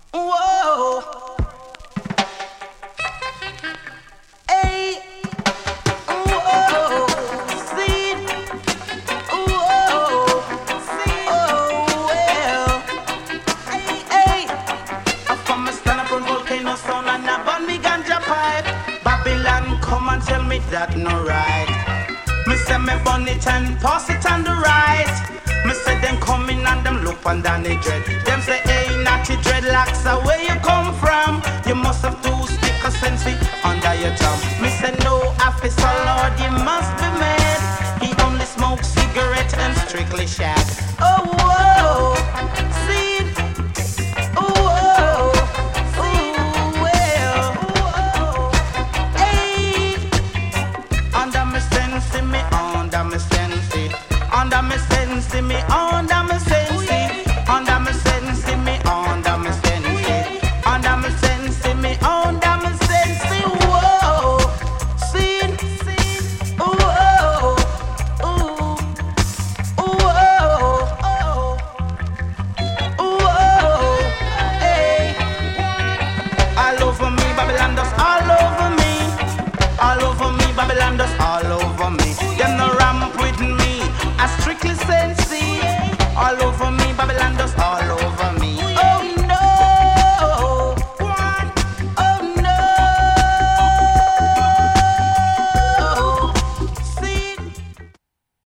Whoa. Hey. Whoa. See. Whoa. See. Oh, well. Hey, hey. I from a stand up on volcano sound and I burn me ganja pipe. Babylon come and tell me that no right. Me say me burn it and pass it on the right. Me say them coming and them look under the dread.